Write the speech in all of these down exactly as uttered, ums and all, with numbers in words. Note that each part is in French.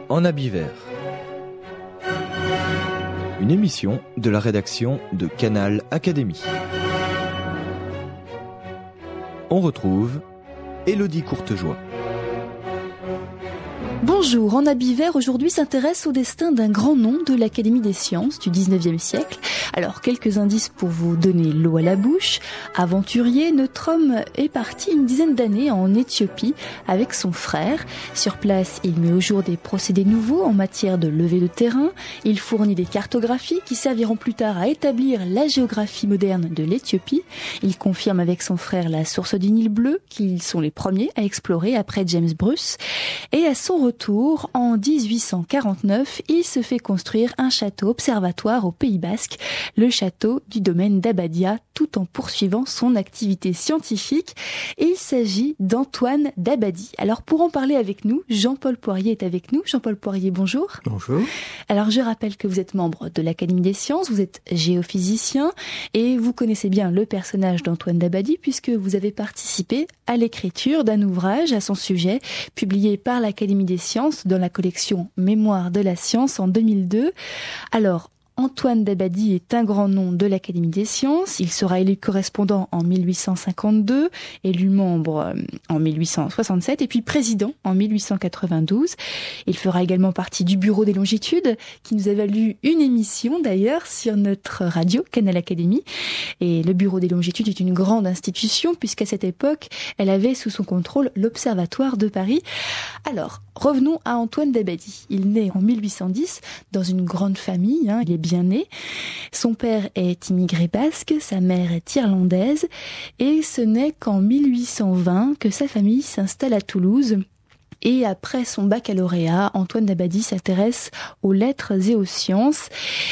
En habit vert. Une émission de la rédaction de Canal Académie. On retrouve Élodie Courtejoie. Bonjour, En habit vert aujourd'hui s'intéresse au destin d'un grand nom de l'Académie des sciences du dix-neuvième siècle. Alors, quelques indices pour vous donner l'eau à la bouche. Aventurier, notre homme est parti une dizaine d'années en Éthiopie avec son frère. Sur place, il met au jour des procédés nouveaux en matière de levée de terrain. Il fournit des cartographies qui serviront plus tard à établir la géographie moderne de l'Éthiopie. Il confirme avec son frère la source du Nil bleu, qu'ils sont les premiers à explorer après James Bruce. Et à son retour, en dix-huit cent quarante-neuf, il se fait construire un château observatoire au Pays Basque, le château du domaine d'Abadia, tout en poursuivant son activité scientifique. Et il s'agit d'Antoine Dabadie. Alors pour en parler avec nous, Jean-Paul Poirier est avec nous. Jean-Paul Poirier, bonjour. Bonjour. Alors je rappelle que vous êtes membre de l'Académie des sciences, vous êtes géophysicien et vous connaissez bien le personnage d'Antoine Dabadie puisque vous avez participé à l'écriture d'un ouvrage à son sujet, publié par l'Académie des sciences dans la collection Mémoire de la science en deux mille deux. Alors, Antoine Dabadie est un grand nom de l'Académie des sciences. Il sera élu correspondant en mille huit cent cinquante-deux, élu membre en mille huit cent soixante-sept et puis président en mille huit cent quatre-vingt-douze. Il fera également partie du Bureau des longitudes qui nous a valu une émission d'ailleurs sur notre radio Canal Académie. Et le Bureau des longitudes est une grande institution puisqu'à cette époque, elle avait sous son contrôle l'Observatoire de Paris. Alors, revenons à Antoine Dabadie. Il naît en mille huit cent dix dans une grande famille, hein, il est bien né. Son père est immigré basque, sa mère est irlandaise et ce n'est qu'en mille huit cent vingt que sa famille s'installe à Toulouse. Et après son baccalauréat, Antoine Dabadie s'intéresse aux lettres et aux sciences.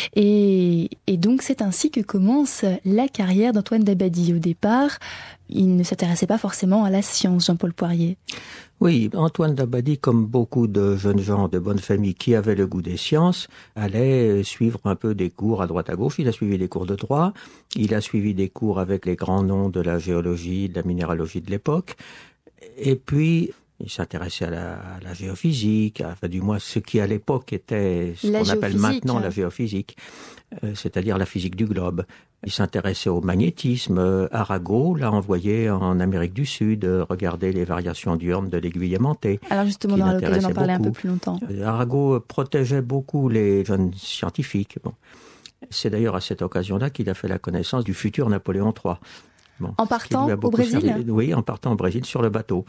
Et, et donc c'est ainsi que commence la carrière d'Antoine Dabadie. Au départ, il ne s'intéressait pas forcément à la science, Jean-Paul Poirier. Oui, Antoine Dabadie, comme beaucoup de jeunes gens de bonne famille qui avaient le goût des sciences, allait suivre un peu des cours à droite à gauche. Il a suivi des cours de droit, il a suivi des cours avec les grands noms de la géologie, de la minéralogie de l'époque. Et puis, il s'intéressait à la, à la géophysique, enfin du moins ce qui à l'époque était ce la qu'on appelle maintenant hein. la géophysique, euh, c'est-à-dire la physique du globe. Il s'intéressait au magnétisme. Arago l'a envoyé en Amérique du Sud regarder les variations diurnes de l'aiguille aimantée. Alors justement, on aura l'occasion d'en parler beaucoup. Un peu plus longtemps. Arago protégeait beaucoup les jeunes scientifiques. Bon. C'est d'ailleurs à cette occasion-là qu'il a fait la connaissance du futur Napoléon trois. Bon, en partant au Brésil servi, Oui, en partant au Brésil sur le bateau.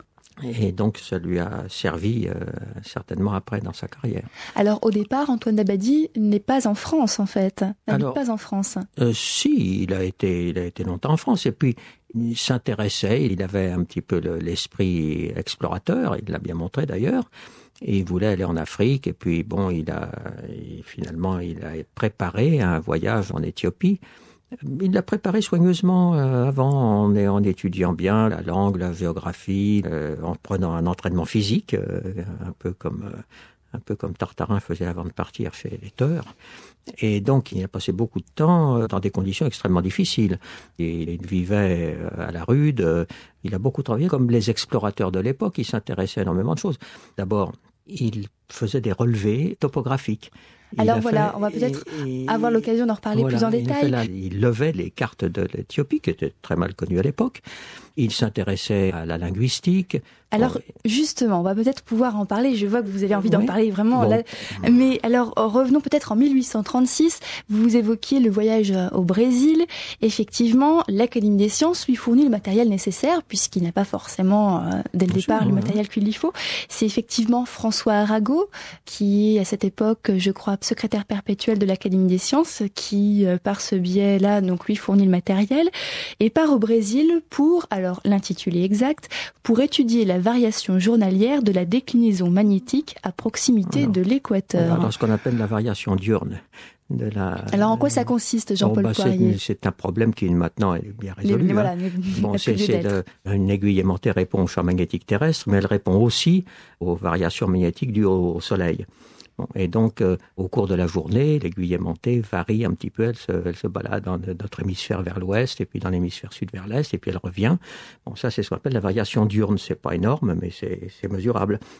Et donc, ça lui a servi euh, certainement après dans sa carrière. Alors, au départ, Antoine Dabadie n'est pas en France, en fait. Il n'est pas en France. Euh, si, il a été, il a été longtemps en France. Et puis, il s'intéressait, il avait un petit peu le, l'esprit explorateur, il l'a bien montré d'ailleurs. Et il voulait aller en Afrique. Et puis, bon, il a, il, finalement, il a préparé un voyage en Éthiopie. Il l'a préparé soigneusement euh, avant, en, en étudiant bien la langue, la géographie, euh, en prenant un entraînement physique, euh, un peu comme euh, un peu comme Tartarin faisait avant de partir chez les Teurs. Et donc, il a passé beaucoup de temps dans des conditions extrêmement difficiles. Il, il vivait à la Rude. Il a beaucoup travaillé comme les explorateurs de l'époque. Il s'intéressait à énormément de choses. D'abord, il faisait des relevés topographiques. Il Alors voilà, fait, on va peut-être et, et, avoir l'occasion d'en reparler voilà, plus en détail. Là, il levait les cartes de l'Éthiopie, qui étaient très mal connues à l'époque. Il s'intéressait à la linguistique. Alors bon, justement, on va peut-être pouvoir en parler. Je vois que vous avez envie oui. d'en parler vraiment. Bon. Là. Mais alors, revenons peut-être en mille huit cent trente-six. Vous évoquiez le voyage au Brésil. Effectivement, l'Académie des sciences lui fournit le matériel nécessaire, puisqu'il n'a pas forcément, euh, dès le Bien départ, sûr, le ouais. matériel qu'il lui faut. C'est effectivement François Arago, qui est à cette époque, je crois, secrétaire perpétuel de l'Académie des sciences, qui, euh, par ce biais-là, donc lui fournit le matériel, et part au Brésil pour, alors l'intitulé exact, pour étudier la variation journalière de la déclinaison magnétique à proximité alors, de l'équateur. Alors, ce qu'on appelle la variation diurne. De la... Alors, en quoi ça consiste, Jean-Paul bon, bah, Poirier ? c'est, c'est un problème qui, maintenant, est bien résolu. Les, voilà, hein. mais, bon, c'est, c'est de, une aiguille aimantée répond au champ magnétique terrestre, mais elle répond aussi aux variations magnétiques dues au, au Soleil. Bon, et donc, euh, au cours de la journée, l'aiguille aimantée varie un petit peu, elle se, elle se balade dans notre hémisphère vers l'ouest, et puis dans l'hémisphère sud vers l'est, et puis elle revient. Bon, ça, c'est ce qu'on appelle la variation diurne. C'est pas énorme, mais c'est, c'est mesurable.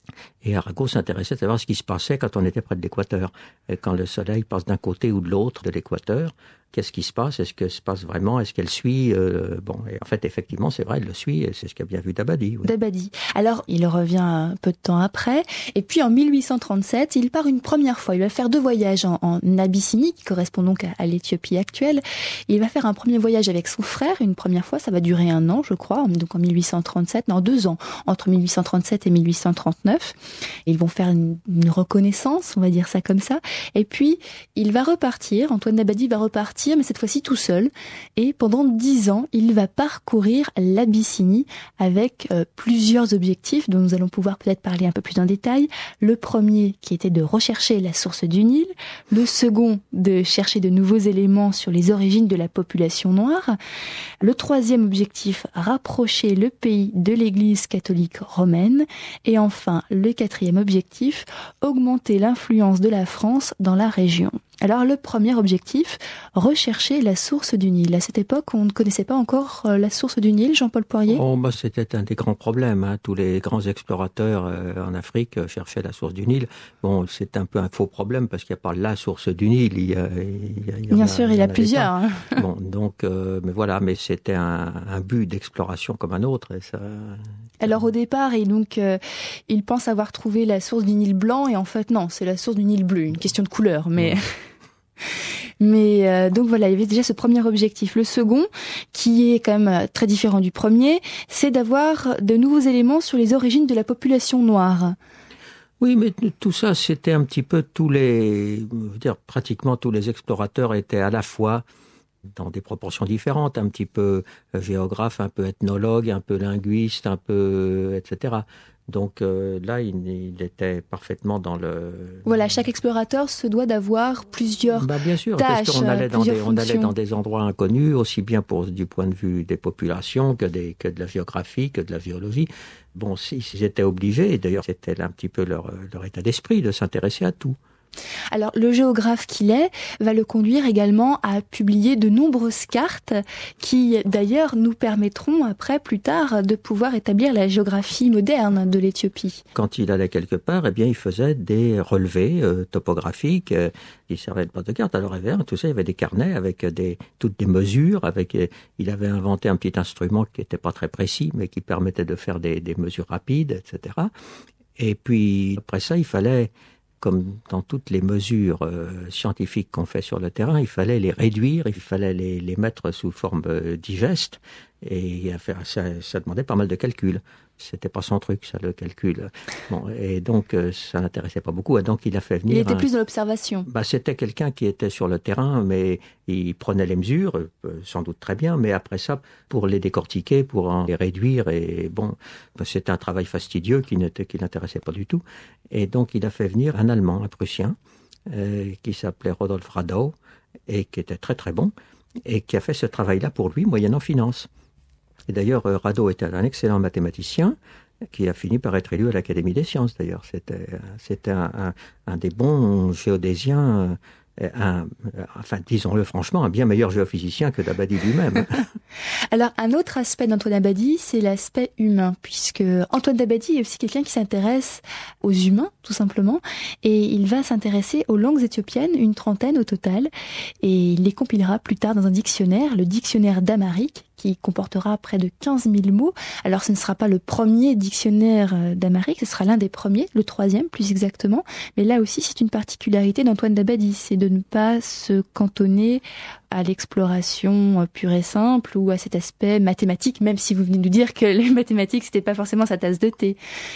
Et Arago s'intéressait à savoir ce qui se passait quand on était près de l'équateur. Et quand le soleil passe d'un côté ou de l'autre de l'équateur, qu'est-ce qui se passe? Est-ce que se passe vraiment? Est-ce qu'elle suit euh, Bon, et en fait, effectivement, c'est vrai, elle le suit, et c'est ce qu'a bien vu Dabadi. Oui. Dabadi. Alors, il revient un peu de temps après, et puis en mille huit cent trente-sept, il part une première fois. Il va faire deux voyages en, en Abyssinie, qui correspond donc à, à l'Éthiopie actuelle. Il va faire un premier voyage avec son frère, une première fois, ça va durer un an, je crois, donc en mille huit cent trente-sept, non, deux ans, entre mille huit cent trente-sept et mille huit cent trente-neuf. Ils vont faire une, une reconnaissance, on va dire ça comme ça, et puis il va repartir, Antoine Dabadi va repartir, mais cette fois-ci tout seul. Et pendant dix ans, il va parcourir l'Abyssinie avec euh, plusieurs objectifs dont nous allons pouvoir peut-être parler un peu plus en détail. Le premier qui était de rechercher la source du Nil. Le second, de chercher de nouveaux éléments sur les origines de la population noire. Le troisième objectif, rapprocher le pays de l'Église catholique romaine. Et enfin, le quatrième objectif, augmenter l'influence de la France dans la région. Alors le premier objectif, rechercher la source du Nil. À cette époque, on ne connaissait pas encore la source du Nil, Jean-Paul Poirier? Oh, bah, c'était un des grands problèmes. Hein. Tous les grands explorateurs euh, en Afrique euh, cherchaient la source du Nil. Bon, c'est un peu un faux problème parce qu'il n'y a pas la source du Nil. Il y a, il y a, il y Bien a, sûr, il y, il y a plusieurs. Hein. Bon, donc, euh, mais voilà, mais c'était un, un but d'exploration comme un autre. Et ça... Alors au départ, et donc, euh, il pense avoir trouvé la source du Nil blanc, et en fait non, c'est la source du Nil bleu, une question de couleur, mais... Ouais. Mais euh, donc voilà, il y avait déjà ce premier objectif. Le second, qui est quand même très différent du premier, c'est d'avoir de nouveaux éléments sur les origines de la population noire. Oui, mais tout ça, c'était un petit peu tous les, je veux dire, pratiquement tous les explorateurs étaient à la fois dans des proportions différentes, un petit peu géographe, un peu ethnologue, un peu linguiste, un peu, et cetera. Donc euh, là, il, il était parfaitement dans le... Voilà, chaque explorateur se doit d'avoir plusieurs bah, bien sûr, tâches, parce qu'on allait dans des, fonctions. on allait dans des endroits inconnus, aussi bien pour du point de vue des populations que, des, que de la géographie, que de la biologie. Bon, ils étaient obligés, et d'ailleurs c'était un petit peu leur, leur état d'esprit, de s'intéresser à tout. Alors, le géographe qu'il est va le conduire également à publier de nombreuses cartes qui, d'ailleurs, nous permettront après, plus tard, de pouvoir établir la géographie moderne de l'Éthiopie. Quand il allait quelque part, eh bien, il faisait des relevés euh, topographiques euh, qui servaient de base de carte. Alors, tout ça, il y avait des carnets avec des, toutes des mesures. Avec, euh, il avait inventé un petit instrument qui n'était pas très précis, mais qui permettait de faire des, des mesures rapides, et cetera. Et puis, après ça, il fallait... Comme dans toutes les mesures euh, scientifiques qu'on fait sur le terrain, il fallait les réduire, il fallait les, les mettre sous forme euh, digeste, et ça, ça demandait pas mal de calculs. C'était pas son truc, ça, le calcul. Bon, et donc, euh, ça n'intéressait pas beaucoup. Et donc, il a fait venir... Il était un... plus de l'observation. Bah, c'était quelqu'un qui était sur le terrain, mais il prenait les mesures, euh, sans doute très bien, mais après ça, pour les décortiquer, pour en les réduire, et bon, bah, c'était un travail fastidieux qui n'était, qui n'intéressait pas du tout. Et donc, il a fait venir un Allemand, un Prussien, euh, qui s'appelait Rodolphe Radow, et qui était très très bon, et qui a fait ce travail-là pour lui, moyennant finance. Et d'ailleurs, Radow était un excellent mathématicien qui a fini par être élu à l'Académie des sciences, d'ailleurs. C'était, c'était un, un, un des bons géodésiens, un, enfin, disons-le franchement, un bien meilleur géophysicien que Dabadi lui-même. Alors, un autre aspect d'Antoine Dabadi, c'est l'aspect humain, puisque Antoine Dabadi est aussi quelqu'un qui s'intéresse aux humains, tout simplement, et il va s'intéresser aux langues éthiopiennes, une trentaine au total, et il les compilera plus tard dans un dictionnaire, le dictionnaire d'Amharique, qui comportera près de quinze mille mots. Alors, ce ne sera pas le premier dictionnaire d'Amharique, ce sera l'un des premiers, le troisième plus exactement. Mais là aussi, c'est une particularité d'Antoine Dabadi, c'est de ne pas se cantonner à l'exploration pure et simple ou à cet aspect mathématique, même si vous venez de nous dire que les mathématiques, c'était pas forcément sa tasse de thé.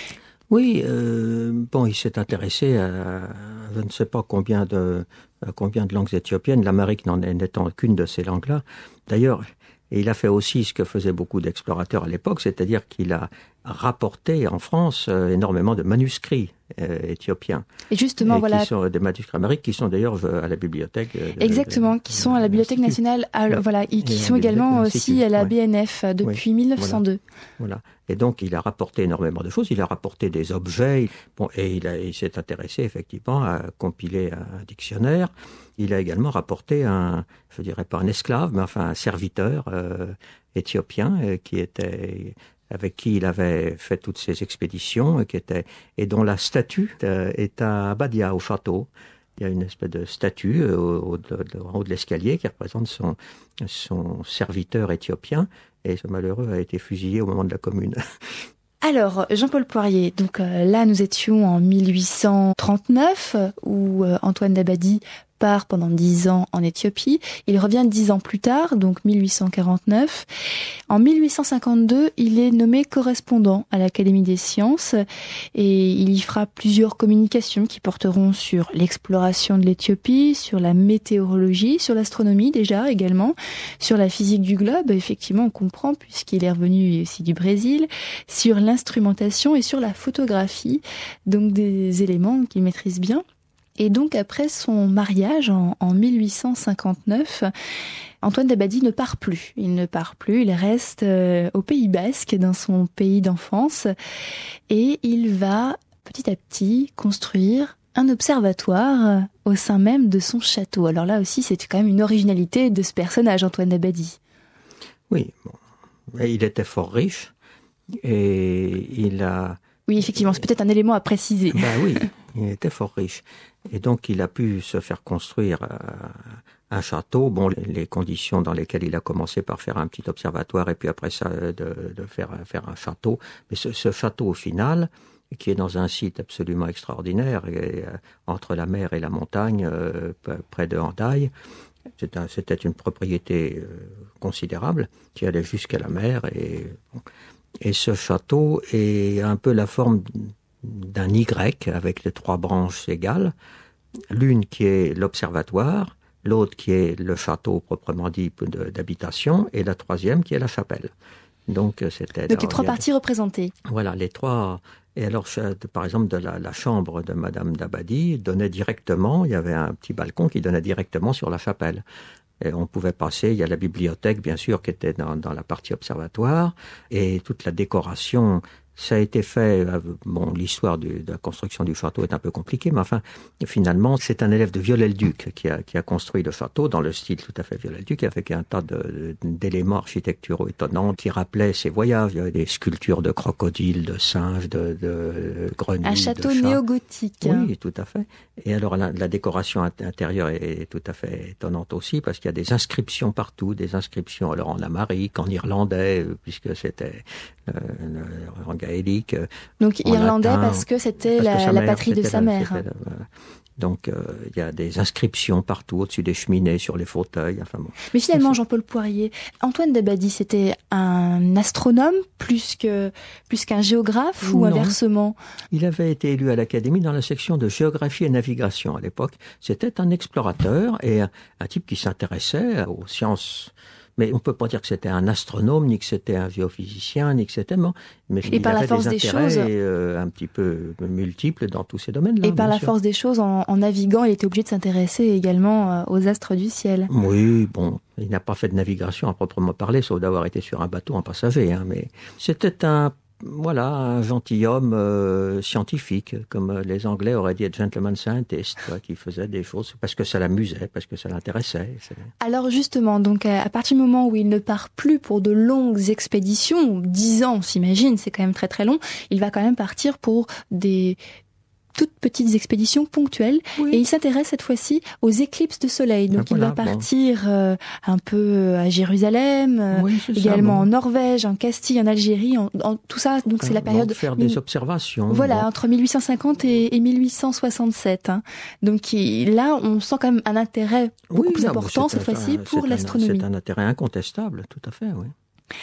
Oui, euh, bon, il s'est intéressé à je ne sais pas combien de, à combien de langues éthiopiennes, l'Amharique n'en n'étant qu'une de ces langues-là. D'ailleurs, et il a fait aussi ce que faisaient beaucoup d'explorateurs à l'époque, c'est-à-dire qu'il a rapporté en France euh, énormément de manuscrits euh, éthiopiens. Et justement, et voilà. Qui sont des manuscrits américains qui sont d'ailleurs à la bibliothèque. De, Exactement, de, qui sont à la Bibliothèque nationale, à, ouais. voilà, et qui et sont également aussi à la ouais. B N F depuis ouais. mille neuf cent deux. Voilà. voilà. Et donc, il a rapporté énormément de choses. Il a rapporté des objets. Bon, et il, a, il s'est intéressé effectivement à compiler un dictionnaire. Il a également rapporté un, je dirais pas un esclave, mais enfin un serviteur euh, éthiopien euh, qui était avec qui il avait fait toutes ces expéditions, qui était, et dont la statue est à Abadia, au château. Il y a une espèce de statue au, au, de, en haut de l'escalier qui représente son, son serviteur éthiopien, et ce malheureux a été fusillé au moment de la Commune. Alors, Jean-Paul Poirier, donc euh, là nous étions en mille huit cent trente-neuf, où euh, Antoine Dabadie part pendant dix ans en Éthiopie. Il revient dix ans plus tard, donc mille huit cent quarante-neuf. En mille huit cent cinquante-deux, il est nommé correspondant à l'Académie des sciences et il y fera plusieurs communications qui porteront sur l'exploration de l'Éthiopie, sur la météorologie, sur l'astronomie déjà également, sur la physique du globe, effectivement on comprend puisqu'il est revenu aussi du Brésil, sur l'instrumentation et sur la photographie, donc des éléments qu'il maîtrise bien. Et donc après son mariage en, en mille huit cent cinquante-neuf, Antoine Dabadie ne part plus. Il ne part plus, il reste euh, au Pays Basque, dans son pays d'enfance, et il va petit à petit construire un observatoire au sein même de son château. Alors là aussi, c'est quand même une originalité de ce personnage, Antoine Dabadie. Oui, bon. Mais il était fort riche et il a... Oui, effectivement, c'est peut-être un élément à préciser. Ben oui, il était fort riche. Et donc, il a pu se faire construire euh, un château. Bon, les, les conditions dans lesquelles il a commencé par faire un petit observatoire et puis après ça, de, de faire, faire un château. Mais ce, ce château, au final, qui est dans un site absolument extraordinaire, et, euh, entre la mer et la montagne, euh, près de Hendaye, c'était, un, c'était une propriété euh, considérable qui allait jusqu'à la mer. Et, bon, et ce château est un peu la forme d'un Y avec les trois branches égales. L'une qui est l'observatoire, l'autre qui est le château proprement dit d'habitation, et la troisième qui est la chapelle. Donc, c'était, Donc les trois parties représentées. Voilà, les trois. Et alors, par exemple, de la, la chambre de Madame Dabadie donnait directement, il y avait un petit balcon qui donnait directement sur la chapelle. Et on pouvait passer, il y a la bibliothèque, bien sûr, qui était dans, dans la partie observatoire, et toute la décoration. Ça a été fait, bon, l'histoire du, de la construction du château est un peu compliquée, mais enfin, finalement, c'est un élève de Viollet-le-Duc qui a, qui a construit le château dans le style tout à fait Viollet-le-Duc, avec un tas de, d'éléments architecturaux étonnants qui rappelaient ses voyages. Il y avait des sculptures de crocodiles, de singes, de, de grenouilles, un château de chats. néo-gothique. Hein. Oui, tout à fait. Et alors, la, la décoration intérieure est tout à fait étonnante aussi, parce qu'il y a des inscriptions partout, des inscriptions alors en amharique, en irlandais, puisque c'était euh, en gaélique. Donc en irlandais latin, parce que c'était parce la, que sa la mère, patrie de sa la, mère. la, donc, euh, il y a des inscriptions partout, au-dessus des cheminées, sur les fauteuils. Enfin bon. Mais finalement, Jean-Paul Poirier, Antoine Dabadie, c'était un astronome plus que plus qu'un géographe ou Non. Inversement? Il avait été élu à l'Académie dans la section de géographie et navigation à l'époque. C'était un explorateur et un, un type qui s'intéressait aux sciences. Mais on peut pas dire que c'était un astronome, ni que c'était un géophysicien, ni que c'était... Bon, mais et il par avait la force des, des intérêts choses, euh, un petit peu multiples dans tous ces domaines-là. Et par la sûr. force des choses, en, en naviguant, il était obligé de s'intéresser également euh, aux astres du ciel. Oui, bon, il n'a pas fait de navigation à proprement parler, sauf d'avoir été sur un bateau en passager. Hein, mais c'était un... Voilà, un gentilhomme euh, scientifique, comme les Anglais auraient dit, gentleman scientist, quoi, qui faisait des choses parce que ça l'amusait, parce que ça l'intéressait. C'est... Alors justement, donc à partir du moment où il ne part plus pour de longues expéditions, dix ans, on s'imagine, c'est quand même très très long, il va quand même partir pour des toutes petites expéditions ponctuelles. Oui. Et il s'intéresse cette fois-ci aux éclipses de soleil. Donc ben il voilà, va partir bon. euh, un peu à Jérusalem, oui, également ça, bon. en Norvège, en Castille, en Algérie, en, en tout ça. Donc c'est la période... Donc faire des observations. Voilà, bon. entre mille huit cent cinquante et, et mille huit cent soixante-sept. Hein. Donc il, là, on sent quand même un intérêt beaucoup oui, plus important cette fois-ci pour c'est l'astronomie. Un, c'est un intérêt incontestable, tout à fait, oui.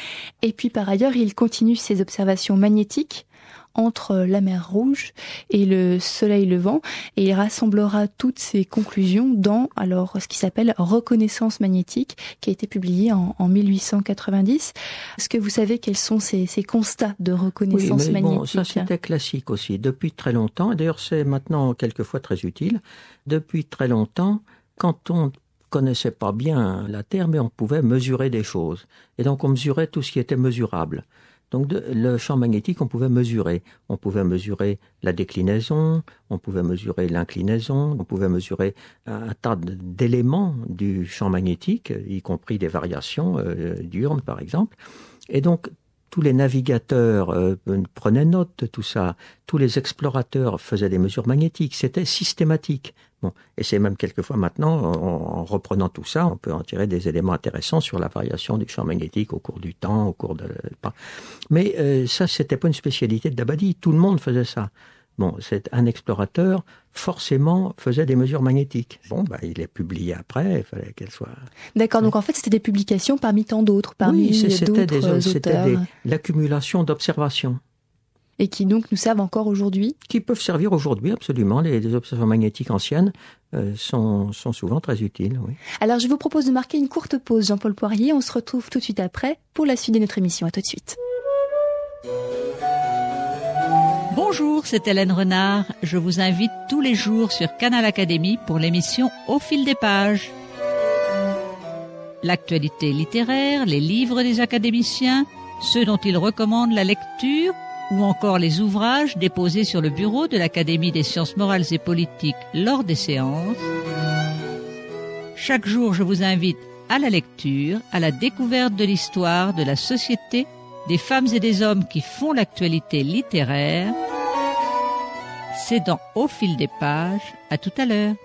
Et puis par ailleurs, il continue ses observations magnétiques entre la mer Rouge et le soleil levant, et il rassemblera toutes ces conclusions dans alors ce qui s'appelle Reconnaissance magnétique, qui a été publié en, en mille huit cent quatre-vingt-dix. Est-ce que vous savez quels sont ces, ces constats de reconnaissance oui, mais magnétique? Bon, ça c'était classique aussi, depuis très longtemps, et d'ailleurs c'est maintenant quelquefois très utile, depuis très longtemps, quand on connaissait pas bien la Terre, mais on pouvait mesurer des choses, et donc on mesurait tout ce qui était mesurable. Donc de, le champ magnétique, on pouvait mesurer. On pouvait mesurer la déclinaison, on pouvait mesurer l'inclinaison, on pouvait mesurer un, un tas d'éléments du champ magnétique, y compris des variations euh, diurnes par exemple. Et donc tous les navigateurs euh, prenaient note de tout ça. Tous les explorateurs faisaient des mesures magnétiques. C'était systématique. Bon, et c'est même quelquefois maintenant, en, en reprenant tout ça, on peut en tirer des éléments intéressants sur la variation du champ magnétique au cours du temps, au cours de... Mais euh, ça, c'était pas une spécialité de Dabadie. Tout le monde faisait ça. Bon, c'est un explorateur, forcément, faisait des mesures magnétiques. Bon, bah, il est publié après, il fallait qu'elle soit... D'accord, donc en fait, c'était des publications parmi tant d'autres, parmi oui, c'était d'autres des, auteurs. C'était des, l'accumulation d'observations. Et qui donc nous servent encore aujourd'hui? Qui peuvent servir aujourd'hui, absolument. Les, les observations magnétiques anciennes euh, sont, sont souvent très utiles, oui. Alors, je vous propose de marquer une courte pause, Jean-Paul Poirier. On se retrouve tout de suite après pour la suite de notre émission. À tout de suite. Bonjour, c'est Hélène Renard. Je vous invite tous les jours sur Canal Académie pour l'émission Au fil des pages. L'actualité littéraire, les livres des académiciens, ceux dont ils recommandent la lecture, ou encore les ouvrages déposés sur le bureau de l'Académie des sciences morales et politiques lors des séances. Chaque jour, je vous invite à la lecture, à la découverte de l'histoire, de la société, des femmes et des hommes qui font l'actualité littéraire. C'est dans Au fil des pages. À tout à l'heure.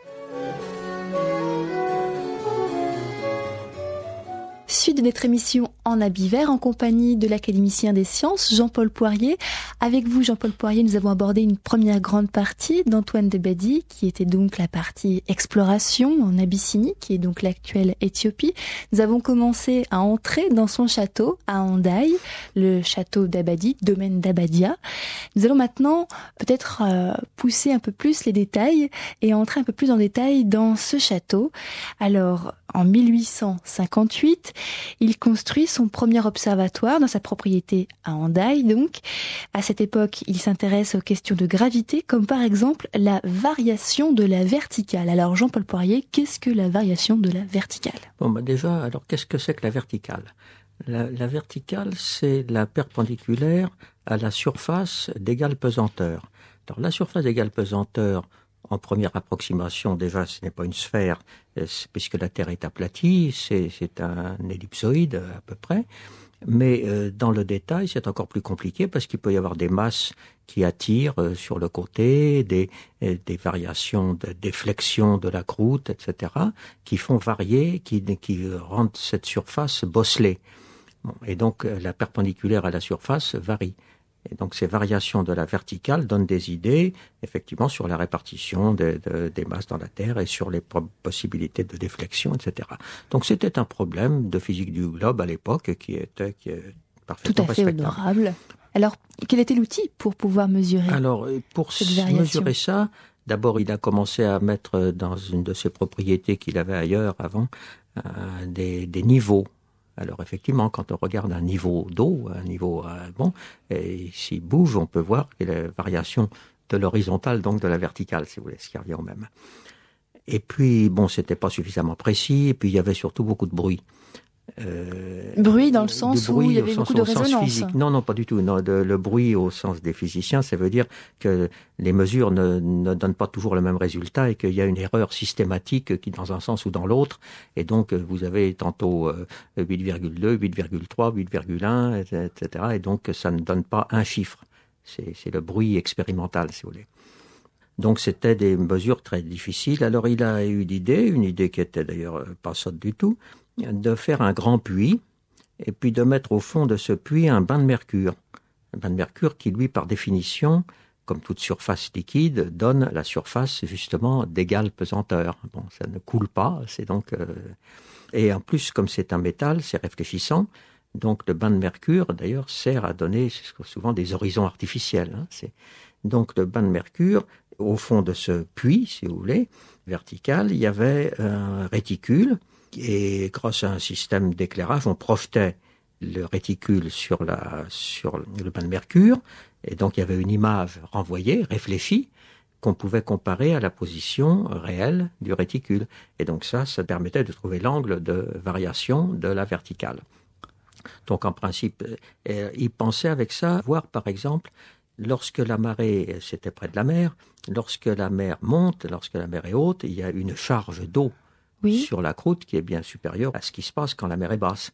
Suite de notre émission En habit vert en compagnie de l'académicien des sciences, Jean-Paul Poirier. Avec vous, Jean-Paul Poirier, nous avons abordé une première grande partie d'Antoine Dabadie, qui était donc la partie exploration en Abyssinie, qui est donc l'actuelle Éthiopie. Nous avons commencé à entrer dans son château, à Hendaye, le château Dabadie, domaine d'Abadia. Nous allons maintenant peut-être euh, pousser un peu plus les détails et entrer un peu plus en détail dans ce château. Alors, en mille huit cent cinquante-huit, il construit son premier observatoire dans sa propriété à Hendaye. Donc, à cette époque, il s'intéresse aux questions de gravité, comme par exemple la variation de la verticale. Alors, Jean-Paul Poirier, qu'est-ce que la variation de la verticale? Bon, bah déjà, alors qu'est-ce que c'est que la verticale? La, la verticale, c'est la perpendiculaire à la surface d'égale pesanteur. Alors, la surface d'égale pesanteur, en première approximation, déjà, ce n'est pas une sphère, puisque la Terre est aplatie, c'est, c'est un ellipsoïde à peu près. Mais euh, dans le détail, c'est encore plus compliqué parce qu'il peut y avoir des masses qui attirent euh, sur le côté, des, euh, des variations de déflexion de la croûte, et cetera, qui font varier, qui, qui rendent cette surface bosselée. Bon, et donc, euh, la perpendiculaire à la surface varie. Et donc, ces variations de la verticale donnent des idées, effectivement, sur la répartition de, de, des masses dans la Terre et sur les possibilités de déflexion, et cetera. Donc, c'était un problème de physique du globe à l'époque qui était, qui est parfaitement tout à fait respectable. Honorable. Alors, quel était l'outil pour pouvoir mesurer Alors, pour cette variation? mesurer ça, d'abord, il a commencé à mettre dans une de ses propriétés qu'il avait ailleurs avant euh, des, des niveaux. Alors effectivement, quand on regarde un niveau d'eau, un niveau euh, bon, et s'il bouge, on peut voir qu'il y a la variation de l'horizontale, donc de la verticale, si vous voulez, ce qui revient au même. Et puis, bon, c'était pas suffisamment précis, et puis il y avait surtout beaucoup de bruit. Euh, bruit dans le sens bruit où il y avait sens, beaucoup de résonance. Non, non, pas du tout. Non, de, le bruit au sens des physiciens, ça veut dire que les mesures ne, ne donnent pas toujours le même résultat et qu'il y a une erreur systématique qui dans un sens ou dans l'autre. Et donc, vous avez tantôt huit virgule deux, huit virgule trois, huit virgule un, et cetera. Et donc, ça ne donne pas un chiffre. C'est, c'est le bruit expérimental, si vous voulez. Donc, c'était des mesures très difficiles. Alors, il a eu l'idée, une idée qui était d'ailleurs pas sotte du tout, de faire un grand puits et puis de mettre au fond de ce puits un bain de mercure. Un bain de mercure qui, lui, par définition, comme toute surface liquide, donne la surface justement d'égale pesanteur. Bon, ça ne coule pas, c'est donc... Euh... Et en plus, comme c'est un métal, c'est réfléchissant. Donc le bain de mercure, d'ailleurs, sert à donner souvent des horizons artificiels. Hein. C'est... Donc le bain de mercure, au fond de ce puits, si vous voulez, vertical, il y avait un réticule. Et grâce à un système d'éclairage, on projetait le réticule sur, la, sur le bain de mercure. Et donc, il y avait une image renvoyée, réfléchie, qu'on pouvait comparer à la position réelle du réticule. Et donc ça, ça permettait de trouver l'angle de variation de la verticale. Donc, en principe, euh, il pensait avec ça voir, par exemple, lorsque la marée, c'était près de la mer, lorsque la mer monte, lorsque la mer est haute, il y a une charge d'eau oui. sur la croûte qui est bien supérieure à ce qui se passe quand la mer est basse.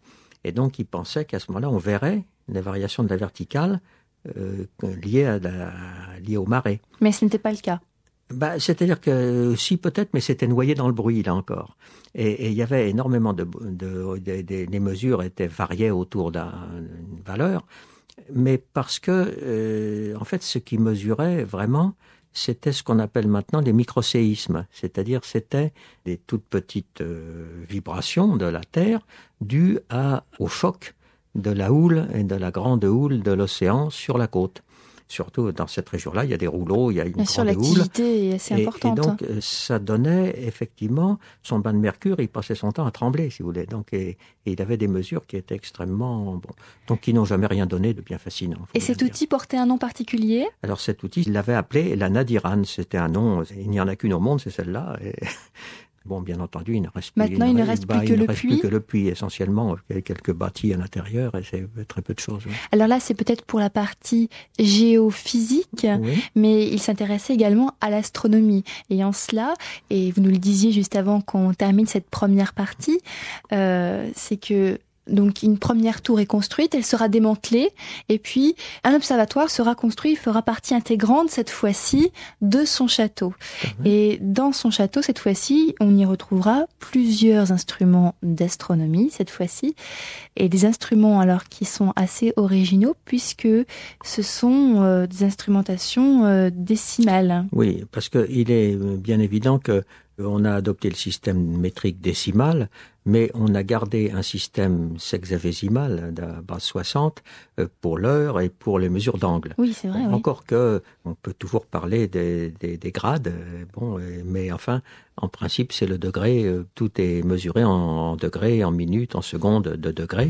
Et donc, il pensait qu'à ce moment-là, on verrait les variations de la verticale euh, liées, à la, liées aux marées. Mais ce n'était pas le cas. Bah, c'est-à-dire que si peut-être, mais c'était noyé dans le bruit là encore. Et il y avait énormément de, de, de, de les mesures étaient variées autour d'une valeur, mais parce que euh, en fait, ce qui mesurait vraiment, c'était ce qu'on appelle maintenant les microséismes, c'est-à-dire c'était des toutes petites euh, vibrations de la Terre dues à au choc de la houle et de la grande houle de l'océan sur la côte. Surtout dans cette région-là, il y a des rouleaux, il y a une Bien grande sûr, houle. l'activité est assez Et, importante. et donc, ça donnait effectivement, son bain de mercure, il passait son temps à trembler, si vous voulez. Donc, et, et il avait des mesures qui étaient extrêmement, bon, donc qui n'ont jamais rien donné de bien fascinant. Et cet outil portait un nom particulier? Alors, cet outil, il l'avait appelé la Nadiran. C'était un nom, il n'y en a qu'une au monde, c'est celle-là. Et... Bon, bien entendu, il ne reste plus, Maintenant, il ne reste plus, bah, que, il le ne reste plus que le puits, essentiellement. Il y a quelques bâtis à l'intérieur et c'est très peu de choses. Oui. Alors là, c'est peut-être pour la partie géophysique, Oui. mais il s'intéressait également à l'astronomie. Et en cela, et vous nous le disiez juste avant qu'on termine cette première partie, euh, c'est que donc une première tour est construite, elle sera démantelée, et puis un observatoire sera construit, fera partie intégrante cette fois-ci de son château. Mmh. Et dans son château, cette fois-ci, on y retrouvera plusieurs instruments d'astronomie, cette fois-ci, et des instruments alors qui sont assez originaux, puisque ce sont euh, des instrumentations euh, décimales. Oui, parce qu'il est bien évident que on a adopté le système métrique décimal, mais on a gardé un système sexagésimal de base soixante pour l'heure et pour les mesures d'angle. Oui, c'est vrai. Bon, oui. Encore que on peut toujours parler des, des, des grades, bon, mais enfin, en principe, c'est le degré. Tout est mesuré en degrés, en minutes, en secondes de degrés.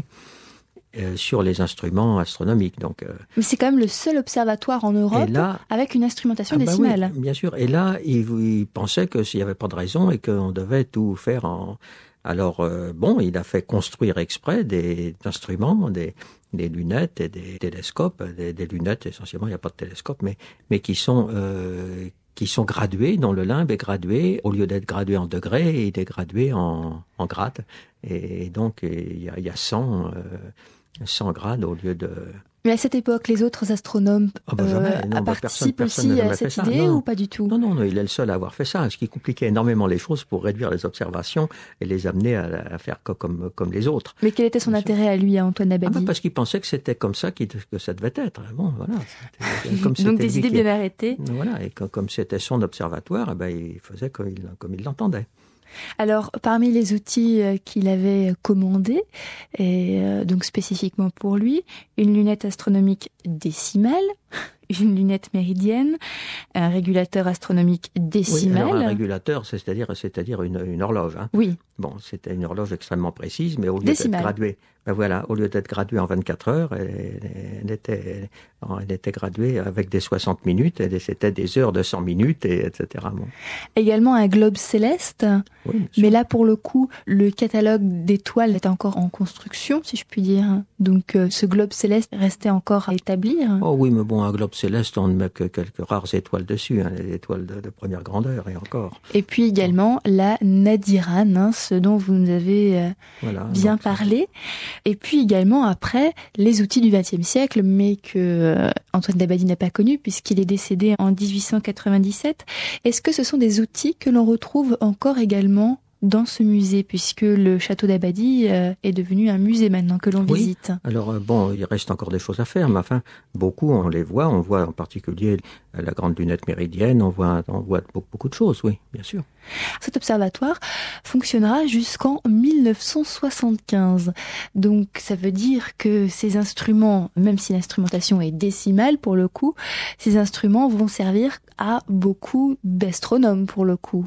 Euh, sur les instruments astronomiques. Donc, euh, mais c'est quand même le seul observatoire en Europe là, avec une instrumentation ah bah décimale. Oui, bien sûr. Et là, il, il pensait que s'il n'y avait pas de raison et qu'on devait tout faire en... Alors, euh, bon, il a fait construire exprès des instruments, des, des lunettes et des télescopes, des, des lunettes essentiellement, il n'y a pas de télescope, mais, mais qui sont... Euh, qui sont gradués, dont le limbe est gradué, au lieu d'être gradué en degrés, il est gradué en, en grades. Et donc, il y a, il y a cent, euh, cent grades au lieu de... Mais à cette époque, les autres astronomes oh ben jamais. Non, euh, bah participent personne, personne aussi à cette idée non. ou pas du tout? Non, non, non, il est le seul à avoir fait ça, ce qui compliquait énormément les choses pour réduire les observations et les amener à, à faire comme, comme les autres. Mais quel était son Bien intérêt sûr. à lui, à Antoine Dabadie? Ah ben parce qu'il pensait que c'était comme ça qu'il, que ça devait être. Bon, voilà. Comme Donc des idées qui... bien arrêtées. Voilà, et comme, comme c'était son observatoire, eh ben, il faisait comme il, comme il l'entendait. Alors, parmi les outils qu'il avait commandés, et euh, donc spécifiquement pour lui, une lunette astronomique décimale, une lunette méridienne, un régulateur astronomique décimal. Oui, alors un régulateur, c'est-à-dire, c'est-à-dire une, une horloge. Hein. Oui. Bon, c'était une horloge extrêmement précise, mais au lieu décimale. d'être graduée, ben voilà, au lieu d'être graduée en vingt-quatre heures, elle, elle, était, elle était graduée avec des soixante minutes, et c'était des heures de cent minutes, et etc. Bon. Également un globe céleste, oui, mais là pour le coup, le catalogue d'étoiles est encore en construction, si je puis dire. Donc euh, ce globe céleste restait encore à établir. Oh oui, mais bon, un globe céleste, on ne met que quelques rares étoiles dessus, hein, les étoiles de, de première grandeur, et encore. Et puis également la Nadiran, hein, ce dont vous nous avez euh, voilà, bien donc, parlé. Et puis également après, les outils du vingtième siècle, mais que euh, Antoine Dabadie n'a pas connu puisqu'il est décédé en dix-huit cent quatre-vingt-dix-sept. Est-ce que ce sont des outils que l'on retrouve encore également dans ce musée, puisque le château d'Abadie euh, est devenu un musée maintenant que l'on oui. visite? Alors euh, bon, il reste encore des choses à faire, mais enfin, beaucoup, on les voit. On voit en particulier la grande lunette méridienne, on voit, on voit beaucoup, beaucoup de choses, oui, bien sûr. Cet observatoire fonctionnera jusqu'en mille neuf cent soixante-quinze. Donc ça veut dire que ces instruments, même si l'instrumentation est décimale pour le coup, ces instruments vont servir à beaucoup d'astronomes pour le coup.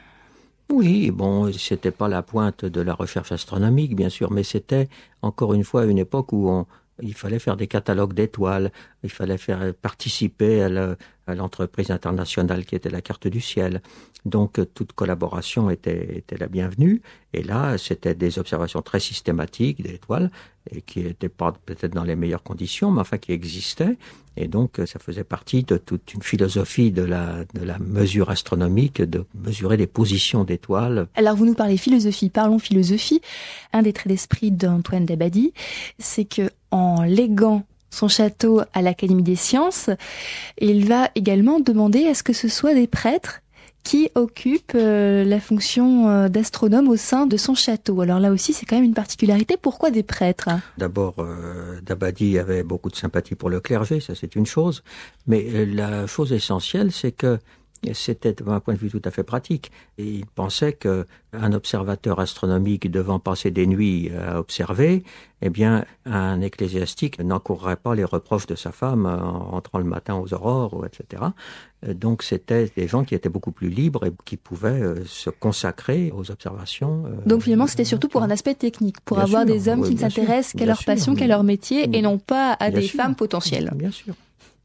Oui, bon, c'était pas la pointe de la recherche astronomique, bien sûr, mais c'était encore une fois une époque où on, Il fallait faire des catalogues d'étoiles, il fallait faire participer à, la, à l'entreprise internationale qui était la carte du ciel. Donc toute collaboration était, était la bienvenue. Et là, c'était des observations très systématiques d'étoiles, et qui n'étaient pas peut-être dans les meilleures conditions, mais enfin qui existaient. Et donc ça faisait partie de toute une philosophie de la, de la mesure astronomique, de mesurer les positions d'étoiles. Alors vous nous parlez philosophie, parlons philosophie. Un des traits d'esprit d'Antoine Dabadie, c'est que en léguant son château à l'Académie des sciences, il va également demander à ce que ce soit des prêtres qui occupent euh, la fonction euh, d'astronome au sein de son château. Alors là aussi, c'est quand même une particularité. Pourquoi des prêtres ? D'abord, euh, Dabadie avait beaucoup de sympathie pour le clergé, ça c'est une chose. Mais euh, la chose essentielle, c'est que c'était d'un point de vue tout à fait pratique. Et il pensait qu'un observateur astronomique devant passer des nuits à observer, eh bien, un ecclésiastique n'encourrait pas les reproches de sa femme en rentrant le matin aux aurores, et cetera. Donc, c'était des gens qui étaient beaucoup plus libres et qui pouvaient se consacrer aux observations. Donc, finalement, c'était surtout pour un aspect technique, pour bien avoir sûr, des hommes oui, qui ne s'intéressent sûr, qu'à leur sûr, passion, qu'à leur métier, oui. et non pas à bien des sûr, femmes potentielles. Bien sûr.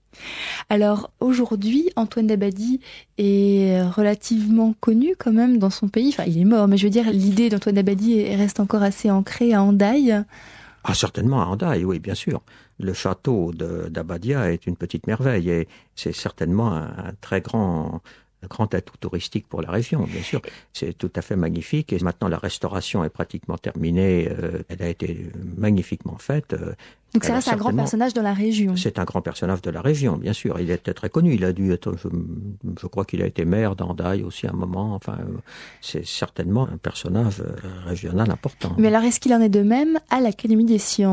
Alors aujourd'hui, Antoine Dabadie est relativement connu quand même dans son pays. Enfin, il est mort, mais je veux dire, l'idée d'Antoine Dabadie reste encore assez ancrée à Hendaye. Ah, certainement à Hendaye, oui, bien sûr. Le château de d'Abadia est une petite merveille et c'est certainement un, un très grand... un grand atout touristique pour la région, bien sûr. C'est tout à fait magnifique. Et maintenant, la restauration est pratiquement terminée. Euh, elle a été magnifiquement faite. Euh, Donc ça reste un grand personnage de la région. C'est un grand personnage de la région, bien sûr. Il était très connu. Il a dû être, je, je crois qu'il a été maire d'Hendaye aussi à un moment. Enfin, euh, c'est certainement un personnage euh, régional important. Mais alors, est-ce qu'il en est de même à l'Académie des sciences ?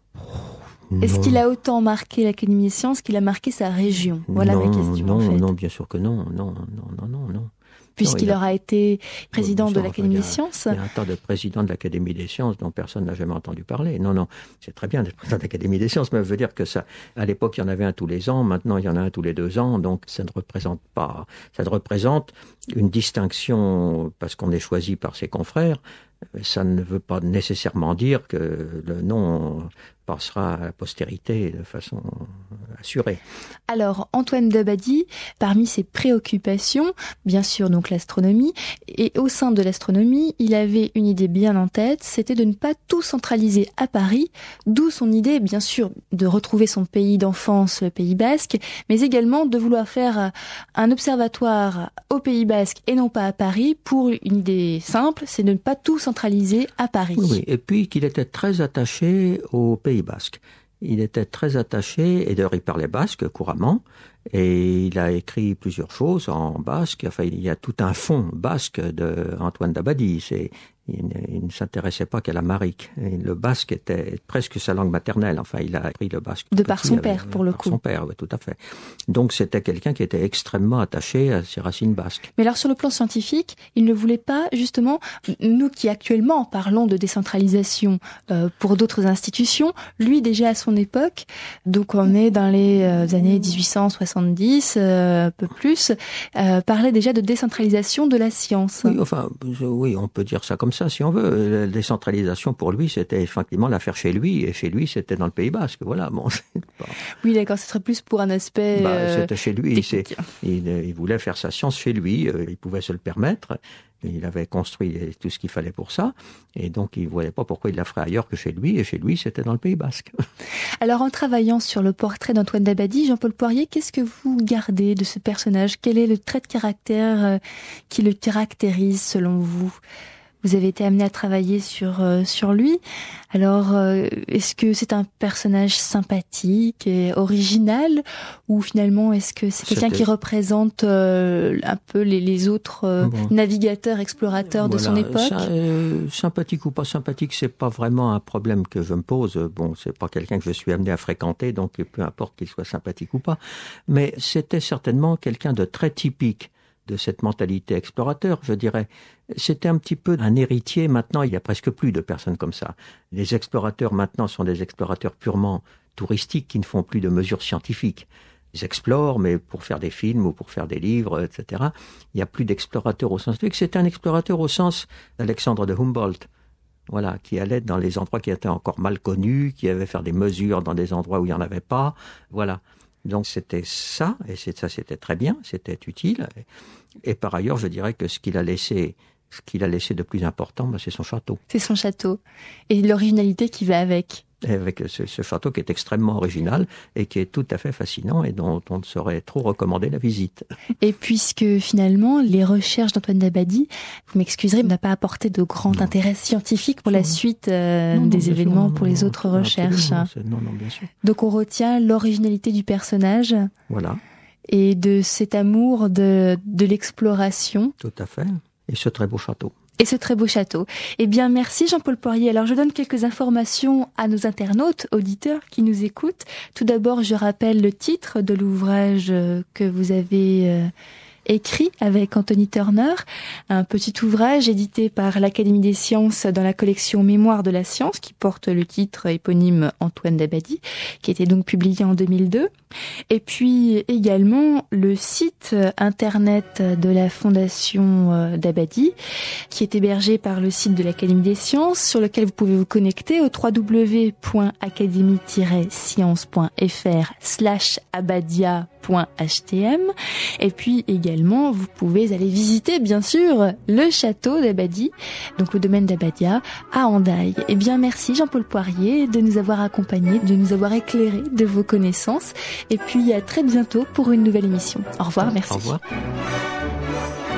Est-ce Non. qu'il a autant marqué l'Académie des sciences qu'il a marqué sa région ? Voilà non, ma question. Non, en fait. non, bien sûr que non. Non, non, non, non, non. Puisqu'il non, a... aura été président oui, de l'Académie des sciences. Il y a un tas de présidents de l'Académie des sciences dont personne n'a jamais entendu parler. Non, non, c'est très bien d'être président de l'Académie des sciences, mais ça veut dire que ça, à l'époque, il y en avait un tous les ans, maintenant il y en a un tous les deux ans, donc ça ne représente pas, ça représente une distinction parce qu'on est choisi par ses confrères. Ça ne veut pas nécessairement dire que le nom passera à la postérité de façon assurée. Alors, Antoine Dabadie, parmi ses préoccupations, bien sûr donc l'astronomie, et au sein de l'astronomie, il avait une idée bien en tête, c'était de ne pas tout centraliser à Paris, d'où son idée, bien sûr, de retrouver son pays d'enfance, le Pays Basque, mais également de vouloir faire un observatoire au Pays Basque et non pas à Paris, pour une idée simple, c'est de ne pas tout centraliser à Paris. Oui, et puis qu'il était très attaché au Pays Basque. Il était très attaché, et d'ailleurs il parlait basque couramment, et il a écrit plusieurs choses en basque. Enfin, il y a tout un fond basque de Antoine Dabadie. C'est, il, ne, il ne s'intéressait pas qu'à l'amharique. Le basque était presque sa langue maternelle. Enfin, il a appris le basque. De par son avec, père, pour le par coup. Son père, oui, tout à fait. Donc c'était quelqu'un qui était extrêmement attaché à ses racines basques. Mais alors sur le plan scientifique, il ne voulait pas justement, nous qui actuellement parlons de décentralisation euh, pour d'autres institutions, lui déjà à son époque, donc on est dans les euh, années dix-huit cent soixante-dix, euh, un peu plus, euh, parlait déjà de décentralisation de la science. Oui, enfin, oui, on peut dire ça comme ça si on veut. La décentralisation pour lui, c'était effectivement l'affaire chez lui, et chez lui, c'était dans le Pays Basque. Voilà. Bon, c'est pas... Oui, d'accord, ce serait plus pour un aspect. Bah, euh, c'était chez lui. C'est, il, il voulait faire sa science chez lui. Il pouvait se le permettre. Il avait construit tout ce qu'il fallait pour ça. Et donc, il ne voyait pas pourquoi il la ferait ailleurs que chez lui. Et chez lui, c'était dans le Pays Basque. Alors, en travaillant sur le portrait d'Antoine Dabadie, Jean-Paul Poirier, qu'est-ce que vous gardez de ce personnage ? Quel est le trait de caractère qui le caractérise selon vous ? Vous avez été amené à travailler sur euh, sur lui. Alors, euh, est-ce que c'est un personnage sympathique et original, ou finalement est-ce que c'est quelqu'un C'était... qui représente euh, un peu les, les autres euh, bon. navigateurs, explorateurs voilà, de son époque ? Ça, euh, sympathique ou pas sympathique, c'est pas vraiment un problème que je me pose. Bon, c'est pas quelqu'un que je suis amené à fréquenter, donc peu importe qu'il soit sympathique ou pas. Mais c'était certainement quelqu'un de très typique de cette mentalité explorateur, je dirais. C'était un petit peu un héritier. Maintenant, il y a presque plus de personnes comme ça. Les explorateurs, maintenant, sont des explorateurs purement touristiques qui ne font plus de mesures scientifiques. Ils explorent, mais pour faire des films ou pour faire des livres, et cetera. Il n'y a plus d'explorateurs au sens scientifique. C'était un explorateur au sens d'Alexandre de Humboldt. Voilà, qui allait dans les endroits qui étaient encore mal connus, qui avait faire des mesures dans des endroits où il n'y en avait pas. Voilà. Donc c'était ça, et c'est, ça c'était très bien, c'était utile. Et, et par ailleurs, je dirais que ce qu'il a laissé, ce qu'il a laissé de plus important, ben, c'est son château. C'est son château. Et l'originalité qui va avec. Avec ce, ce château qui est extrêmement original et qui est tout à fait fascinant et dont on ne saurait trop recommander la visite. Et puisque finalement, les recherches d'Antoine Dabadie, vous m'excuserez, n'a pas apporté de grand non. intérêt scientifique pour non. la suite euh, non, non, des événements, sûr, pour non, les autres non, recherches. Non, non, bien sûr. Donc on retient l'originalité du personnage. Voilà. Et de cet amour de, de l'exploration. Tout à fait. Et ce très beau château. Et ce très beau château. Eh bien, merci Jean-Paul Poirier. Alors, je donne quelques informations à nos internautes, auditeurs qui nous écoutent. Tout d'abord, je rappelle le titre de l'ouvrage que vous avez euh, écrit avec Anthony Turner, un petit ouvrage édité par l'Académie des sciences dans la collection Mémoire de la science, qui porte le titre éponyme Antoine Dabadie, qui était donc publié en deux mille deux. Et puis également le site internet de la Fondation Dabadie, qui est hébergé par le site de l'Académie des sciences, sur lequel vous pouvez vous connecter au w w w point académie tiret science point f r slash abadia point h t m. Et puis également, vous pouvez aller visiter, bien sûr, le château d'Abadie, donc au domaine d'Abadia, à Hendaye. Eh bien, merci Jean-Paul Poirier de nous avoir accompagnés, de nous avoir éclairés de vos connaissances. Et puis, à très bientôt pour une nouvelle émission. Au revoir, merci. Au revoir.